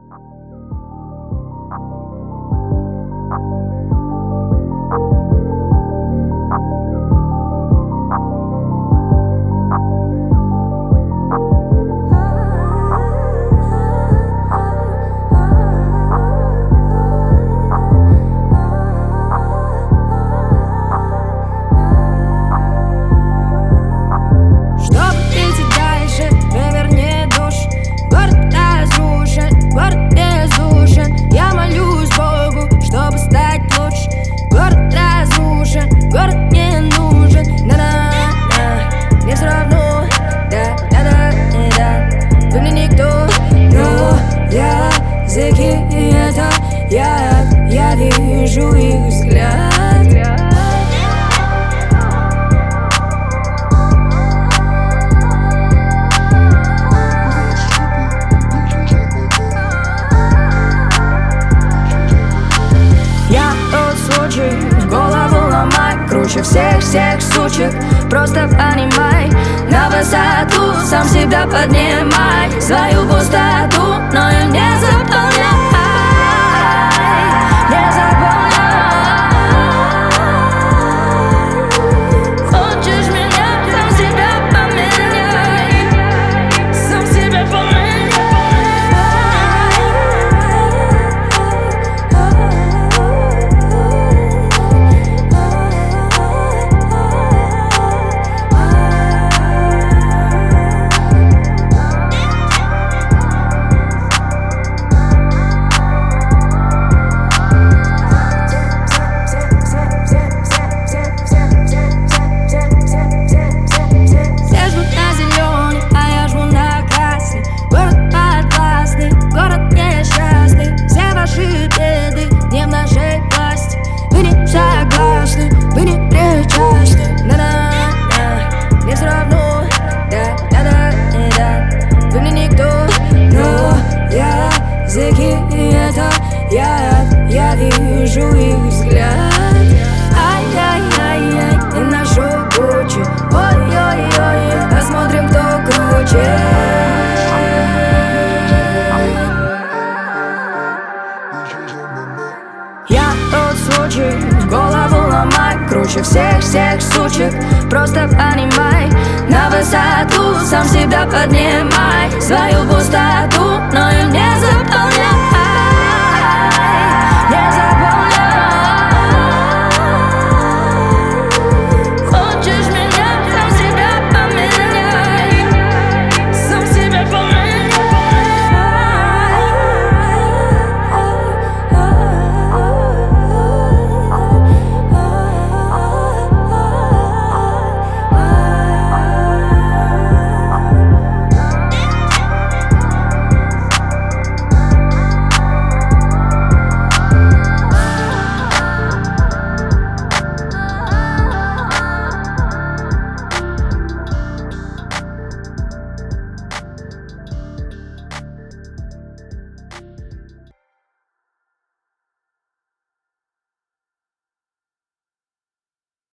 Я вижу их взгляд. Я тот случай, голову ломай, круче всех сучек. Просто понимай, на высоту сам себя поднимай, свою пустоту, но ее не заполняй. Я вижу их взгляд. Ай-яй-яй-яй, и нашу кучу. Ой-ой-ой, посмотрим, кто круче. Я тот случай, голову ломай, круче всех сучек. Просто понимай, на высоту сам себя поднимай, свою пустоту, но